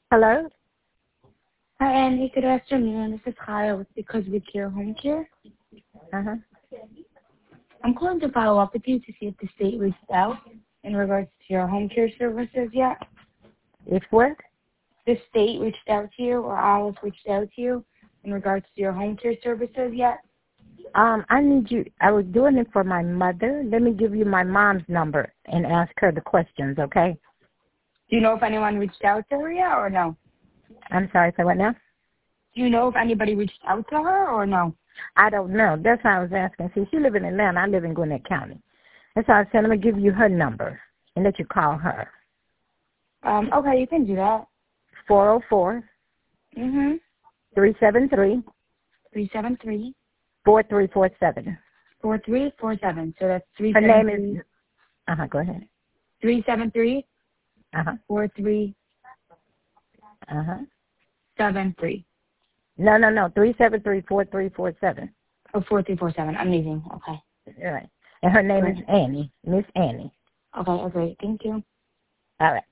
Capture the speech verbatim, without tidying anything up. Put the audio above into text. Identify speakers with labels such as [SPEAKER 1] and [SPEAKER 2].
[SPEAKER 1] Hello?
[SPEAKER 2] Hi, Andy. Good afternoon. This is Kyle with Because We Care Home Care.
[SPEAKER 1] Uh-huh.
[SPEAKER 2] I'm calling to follow up with you to see if the state reached out in regards to your home care services yet.
[SPEAKER 1] If what?
[SPEAKER 2] The state reached out to you or Alice reached out to you in regards to your home care services yet?
[SPEAKER 1] Um, I need you. I was doing it for my mother. Let me give you my mom's number and ask her the questions, okay?
[SPEAKER 2] Do you know if anyone reached out to her yet or no?
[SPEAKER 1] I'm sorry, say what now?
[SPEAKER 2] Do you know if anybody reached out to her or no?
[SPEAKER 1] I don't know. That's why I was asking. See, she live in Atlanta. I live in Gwinnett County. That's why I said, let me give you her number and let you call her.
[SPEAKER 2] Um, okay, you can do that.
[SPEAKER 1] four oh four,
[SPEAKER 2] Mm-hmm.
[SPEAKER 1] three seven three,
[SPEAKER 2] three seven three,
[SPEAKER 1] four three four seven.
[SPEAKER 2] four three four seven. So that's three
[SPEAKER 1] Her
[SPEAKER 2] seven
[SPEAKER 1] name
[SPEAKER 2] three.
[SPEAKER 1] is, uh-huh, go ahead.
[SPEAKER 2] three seven three,
[SPEAKER 1] Uh-huh,
[SPEAKER 2] four three
[SPEAKER 1] uh-huh.
[SPEAKER 2] seven three.
[SPEAKER 1] No, no, no, three seven three, four three four seven.
[SPEAKER 2] Oh, four three four seven. Amazing. Okay.
[SPEAKER 1] All right. And her name
[SPEAKER 2] Great.
[SPEAKER 1] is Annie, Miss Annie.
[SPEAKER 2] Okay, great. Thank you.
[SPEAKER 1] All right.